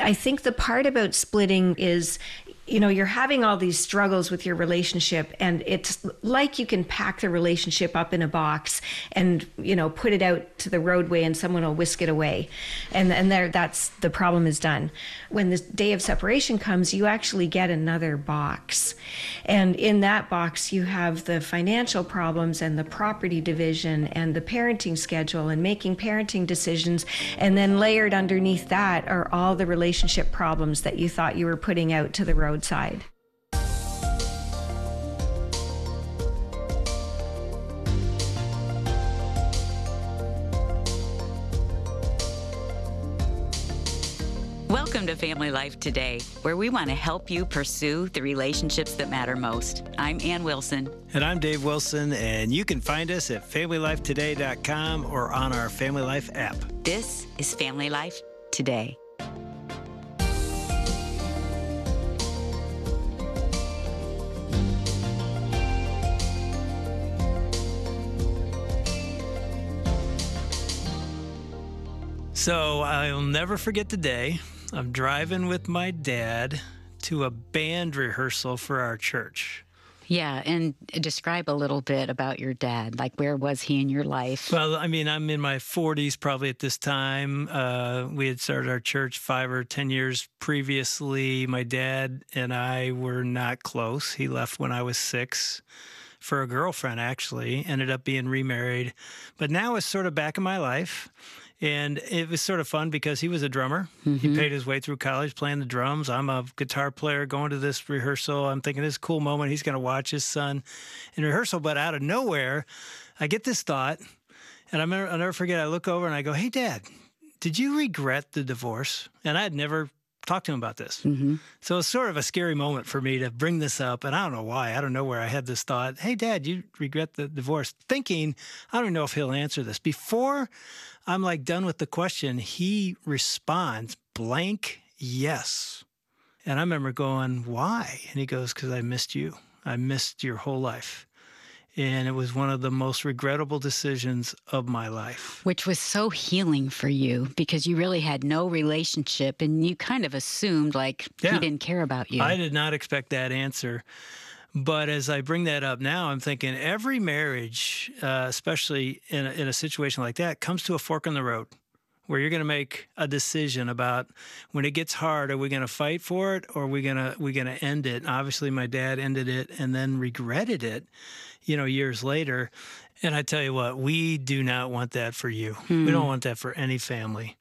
I think the part about splitting is, you're having all these struggles with your relationship, and it's like you can pack the relationship up in a box and, put it out to the roadway and someone will whisk it away. And that's the problem is done. When the day of separation comes, you actually get another box. And in that box, you have the financial problems and the property division and the parenting schedule and making parenting decisions. And then layered underneath that are all the relationship problems that you thought you were putting out to the roadside. Welcome to Family Life Today, where we want to help you pursue the relationships that matter most. I'm Ann Wilson. And I'm Dave Wilson, and you can find us at FamilyLifeToday.com or on our Family Life app. This is Family Life Today. So I'll never forget the day. I'm driving with my dad to a band rehearsal for our church. Yeah, and describe a little bit about your dad. Like, where was he in your life? Well, I'm in my 40s probably at this time. We had started our church 5 or 10 years previously. My dad and I were not close. He left when I was 6 for a girlfriend, actually. Ended up being remarried. But now it's sort of back in my life. And it was sort of fun because he was a drummer. Mm-hmm. He paid his way through college playing the drums. I'm a guitar player going to this rehearsal. I'm thinking this is a cool moment. He's going to watch his son in rehearsal. But out of nowhere, I get this thought. And I'll never forget, I look over and I go, "Hey, Dad, did you regret the divorce?" And I had never talked to him about this. Mm-hmm. So it's sort of a scary moment for me to bring this up. And I don't know why. I don't know where I had this thought. "Hey, Dad, you regret the divorce?" Thinking, I don't know if he'll answer this. Before I'm done with the question, he responds, blank, yes. And I remember going, "Why?" And he goes, "Because I missed you. I missed your whole life. And it was one of the most regrettable decisions of my life." Which was so healing for you because you really had no relationship and you kind of assumed he didn't care about you. I did not expect that answer. But as I bring that up now, I'm thinking every marriage, especially in a situation like that, comes to a fork in the road where you're going to make a decision about when it gets hard, are we going to fight for it or are we going to end it? And obviously, my dad ended it and then regretted it, years later. And I tell you what, we do not want that for you. We don't want that for any family.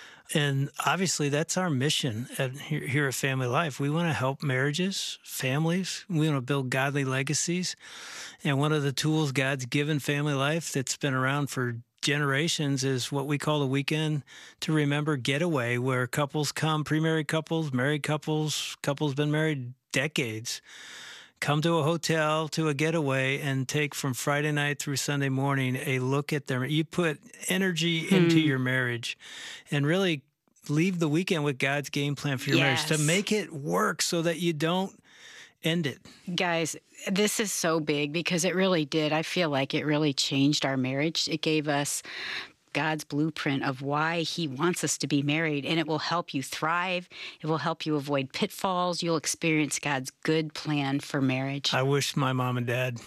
And obviously, that's our mission here at Family Life. We want to help marriages, families. We want to build godly legacies. And one of the tools God's given Family Life that's been around for generations is what we call the Weekend to Remember Getaway, where couples come, pre-married couples, married couples been married decades, come to a hotel, to a getaway, and take from Friday night through Sunday morning a look at them. You put energy into your marriage and really leave the weekend with God's game plan for your marriage to make it work so that you don't end it. Guys, this is so big because it really did. I feel like it really changed our marriage. It gave us God's blueprint of why he wants us to be married, and it will help you thrive. It will help you avoid pitfalls. You'll experience God's good plan for marriage. I wish my mom and dad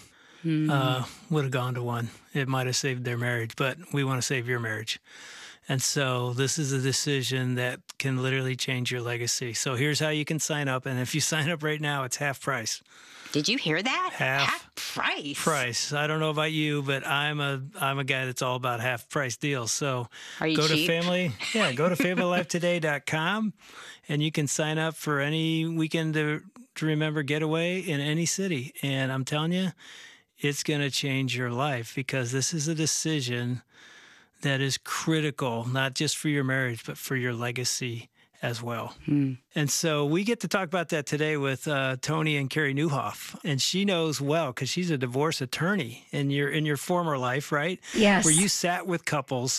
would have gone to one. It might have saved their marriage, but we want to save your marriage. And so this is a decision that can literally change your legacy. So here's how you can sign up. And if you sign up right now, it's half price. Did you hear that? Half price. I don't know about you, but I'm a guy that's all about half price deals. So are you go cheap? to FamilyLifeToday.com and you can sign up for any Weekend to Remember Getaway in any city. And I'm telling you, it's going to change your life because this is a decision that is critical, not just for your marriage, but for your legacy as well. And so we get to talk about that today with Tony and Carrie Newhoff. And she knows well because she's a divorce attorney in your former life, right? Yes. Where you sat with couples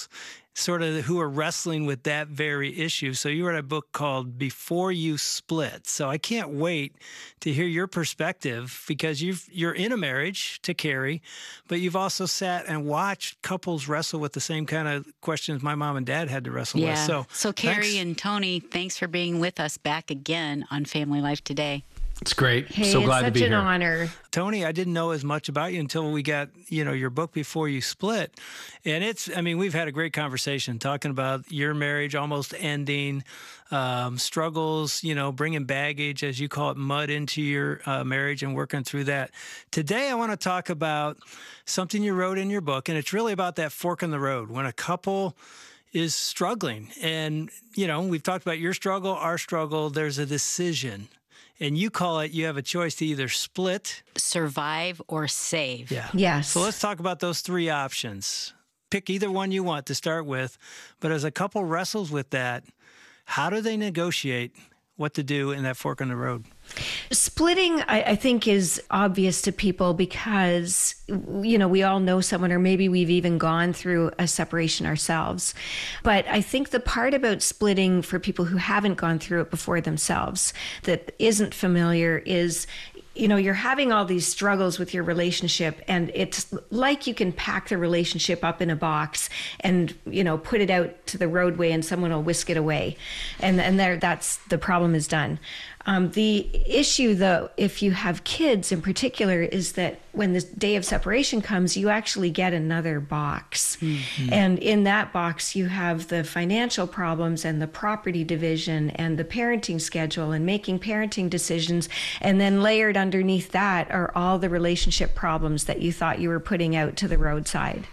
sort of who are wrestling with that very issue. So you wrote a book called Before You Split. So I can't wait to hear your perspective, because you're in a marriage to Carrie, but you've also sat and watched couples wrestle with the same kind of questions my mom and dad had to wrestle with. So Carrie and Tony, thanks for being with us back again on Family Life Today. It's great. Hey, so glad to be here. It's such an honor. Tony, I didn't know as much about you until we got, your book Before You Split. And we've had a great conversation talking about your marriage almost ending, struggles, bringing baggage, as you call it, mud into your marriage and working through that. Today, I want to talk about something you wrote in your book, and it's really about that fork in the road when a couple is struggling. And, we've talked about your struggle, our struggle. There's a decision. And you have a choice to either split, survive, or save. Yeah. Yes. So let's talk about those three options. Pick either one you want to start with. But as a couple wrestles with that, how do they negotiate what to do in that fork in the road? Splitting, I think, is obvious to people because, we all know someone, or maybe we've even gone through a separation ourselves. But I think the part about splitting for people who haven't gone through it before themselves, that isn't familiar, is you're having all these struggles with your relationship, and it's like you can pack the relationship up in a box and, put it out to the roadway and someone will whisk it away. And that's the problem is done. The issue, though, if you have kids in particular, is that when the day of separation comes, you actually get another box. Mm-hmm. And in that box, you have the financial problems and the property division and the parenting schedule and making parenting decisions. And then layered underneath that are all the relationship problems that you thought you were putting out to the roadside.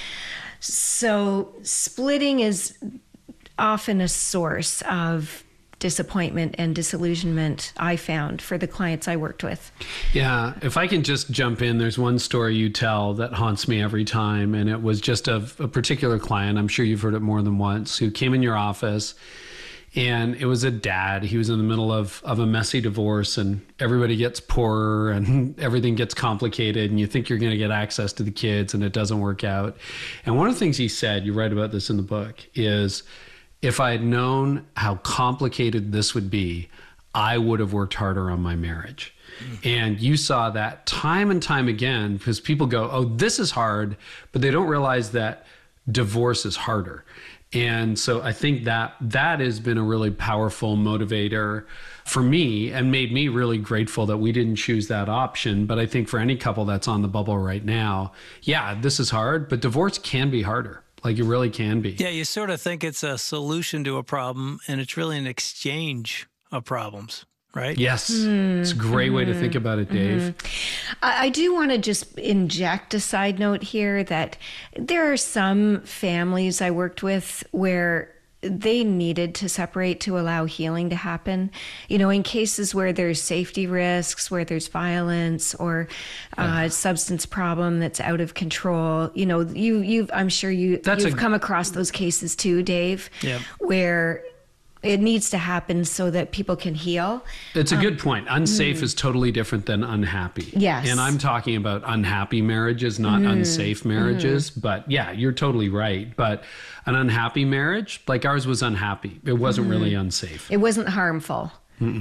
So splitting is often a source of disappointment and disillusionment, I found, for the clients I worked with. Yeah, if I can just jump in, there's one story you tell that haunts me every time, and it was just of a particular client, I'm sure you've heard it more than once, who came in your office, and it was a dad. He was in the middle of a messy divorce, and everybody gets poorer and everything gets complicated, and you think you're going to get access to the kids, and it doesn't work out. And one of the things he said, you write about this in the book, is, if I had known how complicated this would be, I would have worked harder on my marriage. And you saw that time and time again, because people go, oh, this is hard, but they don't realize that divorce is harder. And so I think that has been a really powerful motivator for me and made me really grateful that we didn't choose that option. But I think for any couple that's on the bubble right now, yeah, this is hard, but divorce can be harder. Like, it really can be. Yeah, you sort of think it's a solution to a problem, and it's really an exchange of problems, right? Yes. It's a great way to think about it, Dave. I do want to just inject a side note here that there are some families I worked with where they needed to separate to allow healing to happen. In cases where there's safety risks, where there's violence or substance problem that's out of control. I'm sure you've come across those cases too, Dave, where it needs to happen so that people can heal. It's a good point. Unsafe is totally different than unhappy. Yes. And I'm talking about unhappy marriages, not unsafe marriages. But yeah, you're totally right. But an unhappy marriage, like ours, was unhappy. It wasn't really unsafe. It wasn't harmful.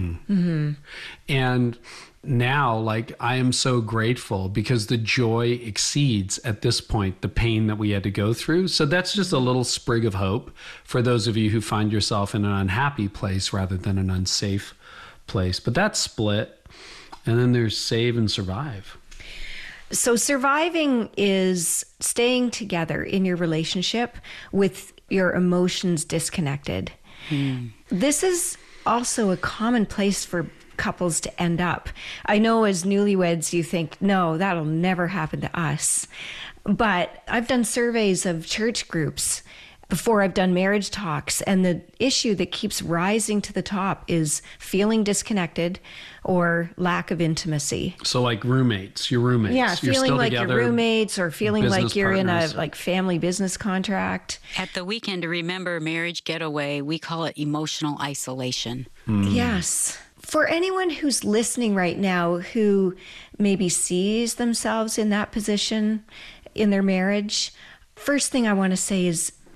And now, like, I am so grateful because the joy exceeds at this point the pain that we had to go through. So that's just a little sprig of hope for those of you who find yourself in an unhappy place rather than an unsafe place. But that's split. And then there's save and survive. So surviving is staying together in your relationship with your emotions disconnected. This is also a common place for couples to end up. I know as newlyweds you think, no, that'll never happen to us. But I've done surveys of church groups before I've done marriage talks, and the issue that keeps rising to the top is feeling disconnected or lack of intimacy. So like roommates, your roommates. Yeah, you're feeling still like together, your roommates or feeling like you're partners. in a family business contract. At the Weekend to Remember Marriage Getaway, we call it emotional isolation. Yes. For anyone who's listening right now who maybe sees themselves in that position in their marriage, first thing I want to say is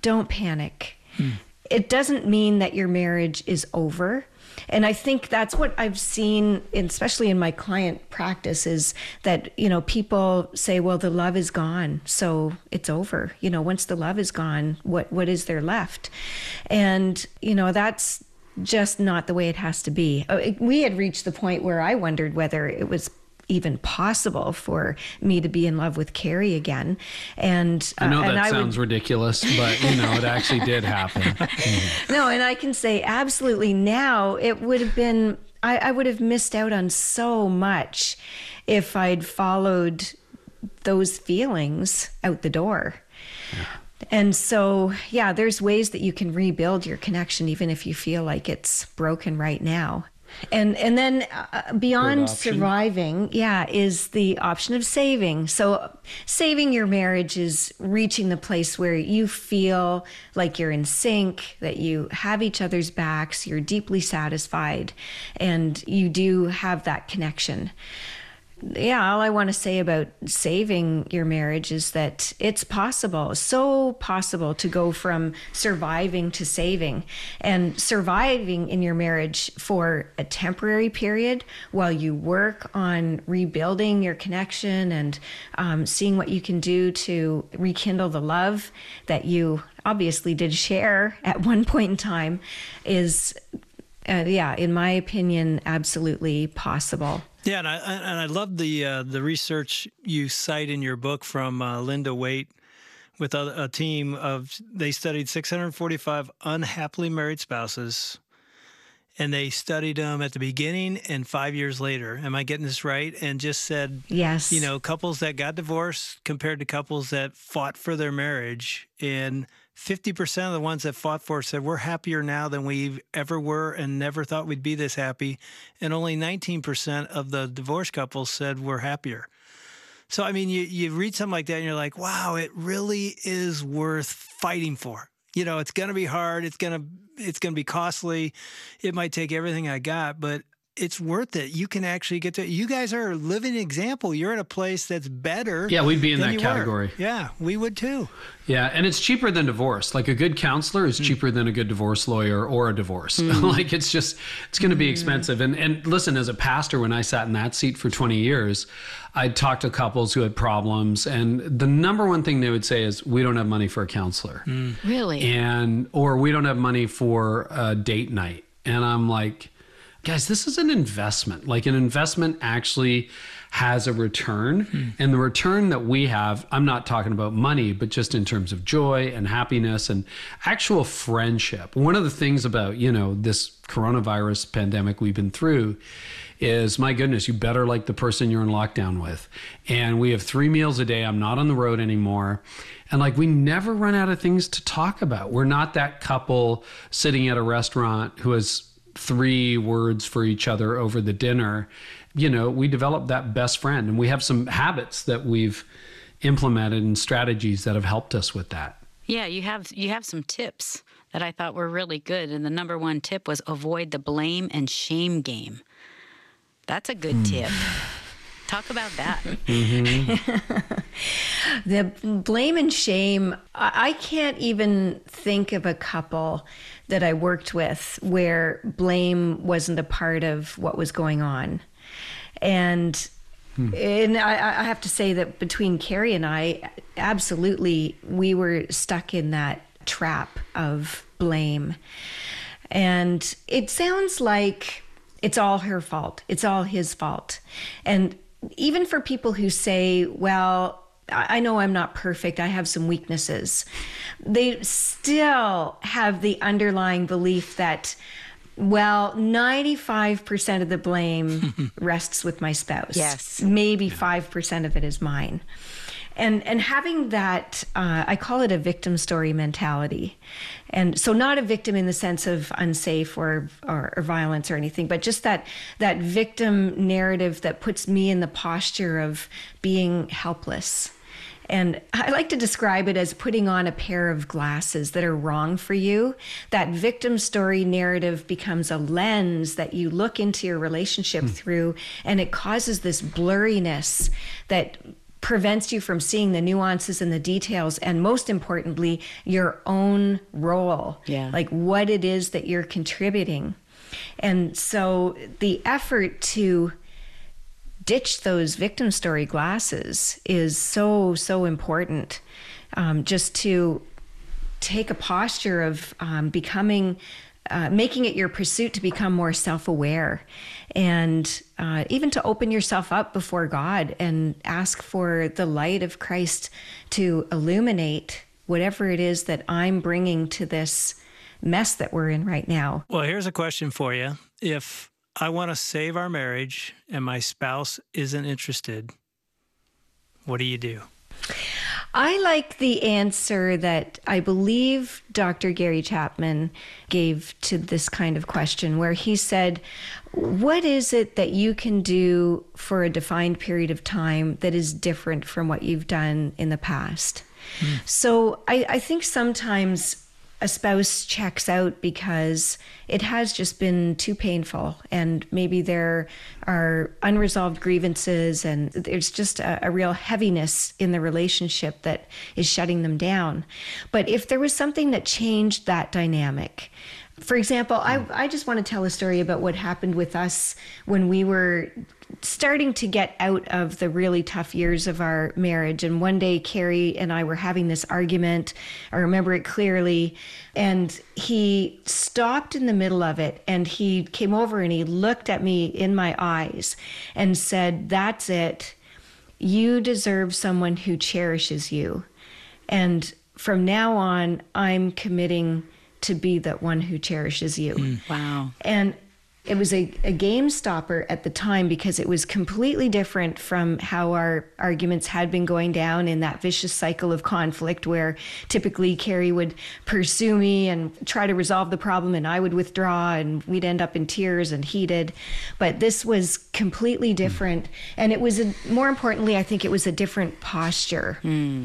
don't panic. It doesn't mean that your marriage is over. And I think that's what I've seen, especially in my client practice, is that, people say, well, the love is gone, so it's over. Once the love is gone, what is there left? And, that's just not the way it has to be. We had reached the point where I wondered whether it was even possible for me to be in love with Carrie again. And I know that sounds ridiculous, but it actually did happen. No, and I can say absolutely now it would have been, I would have missed out on so much if I'd followed those feelings out the door. Yeah. And so, there's ways that you can rebuild your connection, even if you feel like it's broken right now. And then beyond surviving, is the option of saving. So saving your marriage is reaching the place where you feel like you're in sync, that you have each other's backs, you're deeply satisfied, and you do have that connection. All I want to say about saving your marriage is that it's possible, so possible, to go from surviving to saving. And surviving in your marriage for a temporary period while you work on rebuilding your connection and seeing what you can do to rekindle the love that you obviously did share at one point in time is, in my opinion, absolutely possible. Yeah, and I love the research you cite in your book from Linda Waite with a team they studied 645 unhappily married spouses, and they studied them at the beginning and 5 years later. Am I getting this right? And just said, yes, couples that got divorced compared to couples that fought for their marriage, and 50% of the ones that fought for it said, we're happier now than we ever were and never thought we'd be this happy. And only 19% of the divorced couples said we're happier. So, I mean, you read something like that and you're like, wow, it really is worth fighting for. It's going to be hard. It's going to be costly. It might take everything I got, but it's worth it. You can actually get to. You guys are a living example. You're at a place that's better. Yeah, we'd be in that category. Yeah, we would too. Yeah, and it's cheaper than divorce. Like a good counselor is cheaper than a good divorce lawyer or a divorce. Like it's going to be expensive. And listen, as a pastor, when I sat in that seat for 20 years, I'd talk to couples who had problems, and the number one thing they would say is, we don't have money for a counselor. Really? Or we don't have money for a date night. And I'm like, guys, this is an investment. Like an investment actually has a return. And the return that we have, I'm not talking about money, but just in terms of joy and happiness and actual friendship. One of the things about, this coronavirus pandemic we've been through is, my goodness, you better like the person you're in lockdown with. And we have 3 meals a day. I'm not on the road anymore. And we never run out of things to talk about. We're not that couple sitting at a restaurant who has 3 words for each other over the dinner. We developed that best friend, and we have some habits that we've implemented and strategies that have helped us with that. Yeah, you have some tips that I thought were really good. And the number 1 tip was avoid the blame and shame game. That's a good tip. Talk about that. The blame and shame, I can't even think of a couple that I worked with where blame wasn't a part of what was going on. And I have to say that between Carrie and I, absolutely, we were stuck in that trap of blame. And it sounds like it's all her fault. It's all his fault. And even for people who say, well, I know I'm not perfect, I have some weaknesses, they still have the underlying belief that, well, 95% of the blame rests with my spouse. Yes. Maybe 5% of it is mine. And having that, I call it a victim story mentality. And so not a victim in the sense of unsafe or violence or anything, but just that victim narrative that puts me in the posture of being helpless. And I like to describe it as putting on a pair of glasses that are wrong for you. That victim story narrative becomes a lens that you look into your relationship through, and it causes this blurriness that prevents you from seeing the nuances and the details, and most importantly, your own role, like what it is that you're contributing. And so the effort to ditch those victim story glasses is so important. Just to take a posture of becoming, making it your pursuit to become more self-aware, and even to open yourself up before God and ask for the light of Christ to illuminate whatever it is that I'm bringing to this mess that we're in right now. Well, here's a question for you. If I want to save our marriage and my spouse isn't interested, what do you do? I like the answer that I believe Dr. Gary Chapman gave to this kind of question, where he said, what is it that you can do for a defined period of time that is different from what you've done in the past? So I think sometimes a spouse checks out because it has just been too painful, and maybe there are unresolved grievances, and there's just a real heaviness in the relationship that is shutting them down. But if there was something that changed that dynamic, for example, I just want to tell a story about what happened with us when we were starting to get out of the really tough years of our marriage. And one day, Carrie and I were having this argument. I remember it clearly. And he stopped in the middle of it, and he came over and he looked at me in my eyes and said, "That's it. You deserve someone who cherishes you. And from now on, I'm committing to be that one who cherishes you." Wow. And it was a game stopper at the time, because it was completely different from how our arguments had been going down in that vicious cycle of conflict, where typically Carrie would pursue me and try to resolve the problem, and I would withdraw, and we'd end up in tears and heated. But this was completely different. And it was, more importantly, I think it was a different posture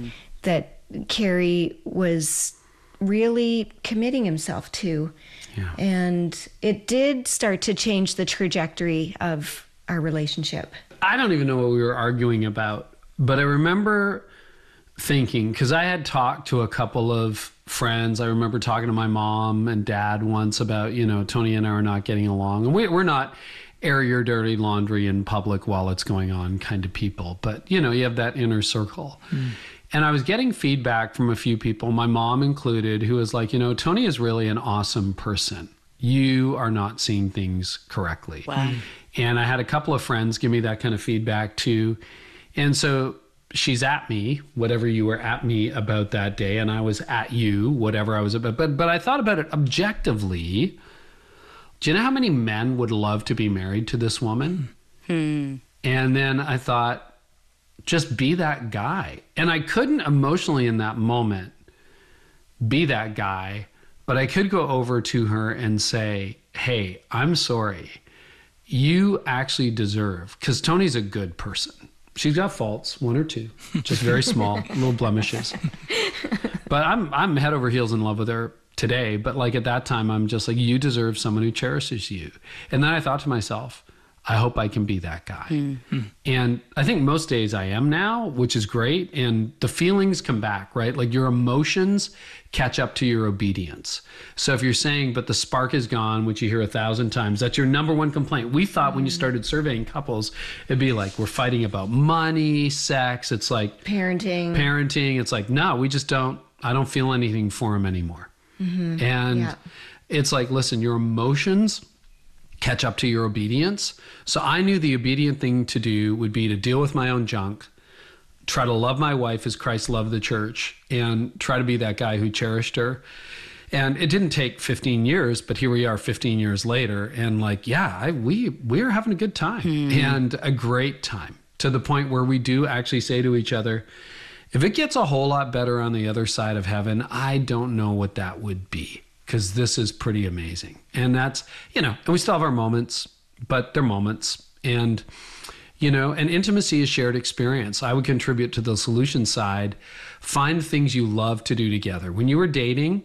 that Carrie was really committing himself to. Yeah. And it did start to change the trajectory of our relationship. I don't even know what we were arguing about, but I remember thinking, because I had talked to a couple of friends. I remember talking to my mom and dad once about, Tony and I are not getting along. And we're not air your dirty laundry in public while it's going on kind of people. But, you have that inner circle. And I was getting feedback from a few people, my mom included, who was like, Tony is really an awesome person. You are not seeing things correctly. Wow. And I had a couple of friends give me that kind of feedback too. And so she's at me, whatever you were at me about that day, and I was at you, whatever I was about. But I thought about it objectively. Do you know how many men would love to be married to this woman? And then I thought, just be that guy. And I couldn't emotionally in that moment be that guy, but I could go over to her and say, "Hey, I'm sorry. You actually deserve," because Tony's a good person. She's got faults, one or two, just very small, little blemishes. But I'm head over heels in love with her today. But like at that time, I'm just like, you deserve someone who cherishes you. And then I thought to myself, I hope I can be that guy. And I think most days I am now, which is great. And the feelings come back, right? Like your emotions catch up to your obedience. So if you're saying, but the spark is gone, which you hear 1,000 times, that's your number one complaint. We thought when you started surveying couples, it'd be like, we're fighting about money, sex. It's like parenting. It's like, no, I don't feel anything for him anymore. And it's like, listen, your emotions catch up to your obedience. So I knew the obedient thing to do would be to deal with my own junk, try to love my wife as Christ loved the church, and try to be that guy who cherished her. And it didn't take 15 years, but here we are 15 years later. And like, we're having a good time and a great time, to the point where we do actually say to each other, if it gets a whole lot better on the other side of heaven, I don't know what that would be, because this is pretty amazing. And that's, and we still have our moments, but they're moments. And, and intimacy is shared experience. I would contribute to the solution side. Find things you love to do together. When you were dating,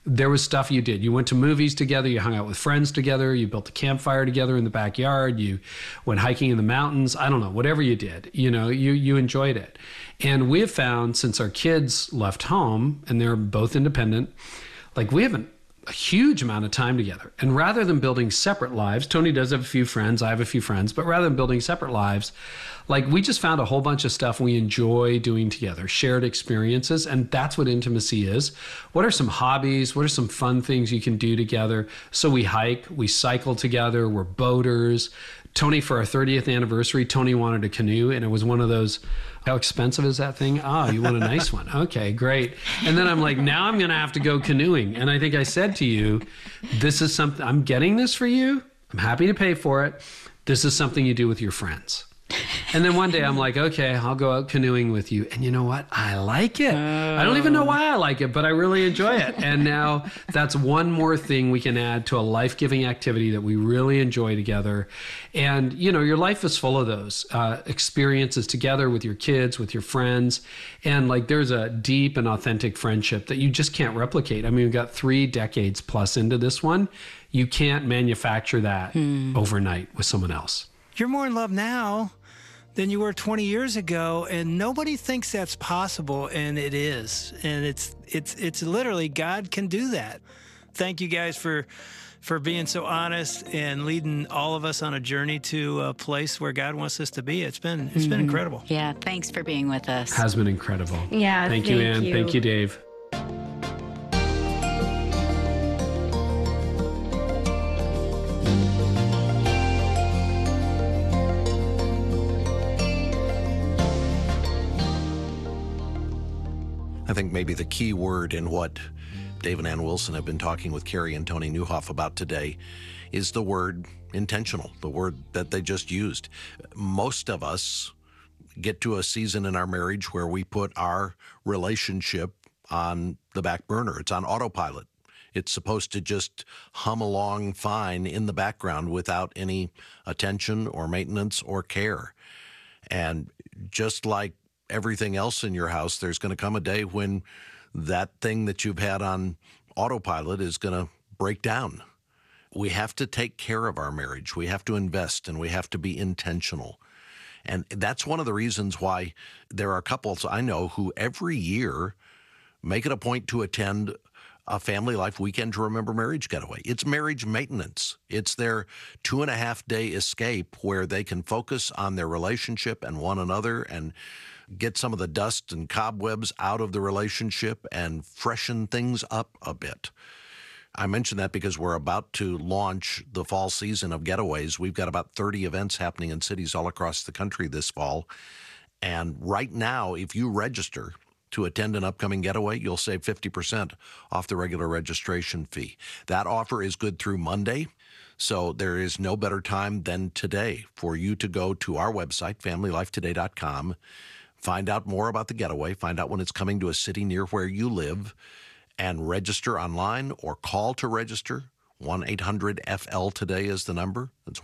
there was stuff you did. You went to movies together, you hung out with friends together, you built a campfire together in the backyard, you went hiking in the mountains. I don't know, whatever you did, you enjoyed it. And we have found, since our kids left home and they're both independent, like we haven't a huge amount of time together. And rather than building separate lives, Tony does have a few friends, I have a few friends, but rather than building separate lives, like we just found a whole bunch of stuff we enjoy doing together, shared experiences. And that's what intimacy is. What are some hobbies? What are some fun things you can do together? So we hike, we cycle together, we're boaters. Tony, for our 30th anniversary, Tony wanted a canoe, and it was one of those, how expensive is that thing? Oh, you want a nice one. Okay, great. And then I'm like, now I'm going to have to go canoeing. And I think I said to you, this is something, I'm getting this for you. I'm happy to pay for it. This is something you do with your friends. And then one day I'm like, okay, I'll go out canoeing with you. And you know what? I like it. I don't even know why I like it, but I really enjoy it. And now that's one more thing we can add to a life-giving activity that we really enjoy together. And, your life is full of those experiences together with your kids, with your friends. And like there's a deep and authentic friendship that you just can't replicate. I mean, we've got 3 decades plus into this one. You can't manufacture that overnight with someone else. You're more in love now than you were 20 years ago, and nobody thinks that's possible, and it is. And it's literally, God can do that. Thank you guys for being so honest and leading all of us on a journey to a place where God wants us to be. It's been incredible. Yeah, thanks for being with us. Has been incredible. Yeah, thank you, Ann. Thank you, Dave. I think maybe the key word in what Dave and Ann Wilson have been talking with Carrie and Tony Nieuwhof about today is the word intentional, the word that they just used. Most of us get to a season in our marriage where we put our relationship on the back burner. It's on autopilot. It's supposed to just hum along fine in the background without any attention or maintenance or care. And just like everything else in your house, there's going to come a day when that thing that you've had on autopilot is going to break down. We have to take care of our marriage. We have to invest, and we have to be intentional. And that's one of the reasons why there are couples I know who every year make it a point to attend a Family Life Weekend to Remember Marriage getaway. It's marriage maintenance. It's their 2.5-day escape where they can focus on their relationship and one another and get some of the dust and cobwebs out of the relationship and freshen things up a bit. I mention that because we're about to launch the fall season of getaways. We've got about 30 events happening in cities all across the country this fall. And right now, if you register to attend an upcoming getaway, you'll save 50% off the regular registration fee. That offer is good through Monday. So there is no better time than today for you to go to our website, familylifetoday.com, find out more about the getaway, find out when it's coming to a city near where you live, and register online or call to register. 1-800-FL-TODAY is the number. That's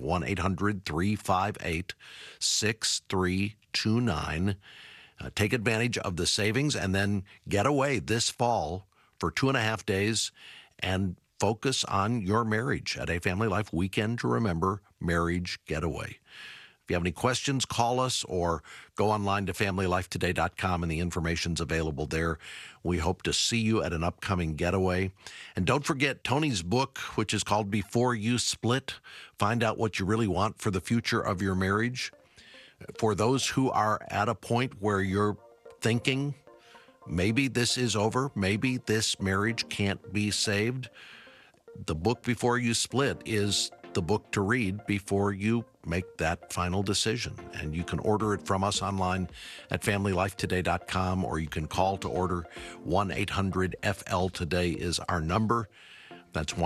1-800-358-6329. Take advantage of the savings and then get away this fall for 2.5 days and focus on your marriage at a Family Life Weekend to Remember Marriage Getaway. If you have any questions, call us or go online to familylifetoday.com and the information's available there. We hope to see you at an upcoming getaway. And don't forget Tony's book, which is called Before You Split. Find out what you really want for the future of your marriage. For those who are at a point where you're thinking, maybe this is over, maybe this marriage can't be saved, the book Before You Split is the book to read before you make that final decision. And you can order it from us online at familylifetoday.com, or you can call to order. 1-800-FL-TODAY is our number. That's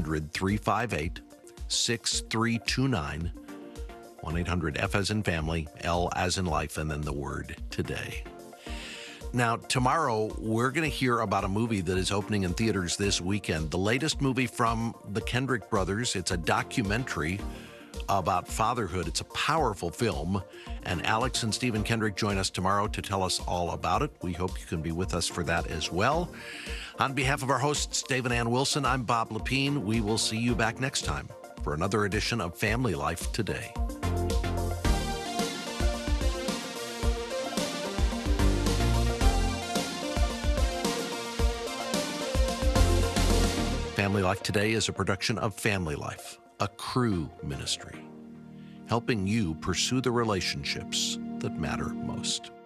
1-800-358-6329. 1-800-F as in family, L as in life, and then the word today. Now, tomorrow, we're going to hear about a movie that is opening in theaters this weekend. The latest movie from the Kendrick brothers. It's a documentary about fatherhood. It's a powerful film, and Alex and Stephen Kendrick join us tomorrow to tell us all about it. We hope you can be with us for that as well. On behalf of our hosts, Dave and Ann Wilson, I'm Bob Lepine. We will see you back next time for another edition of Family Life Today. Family Life Today is a production of Family Life, a Cru ministry, helping you pursue the relationships that matter most.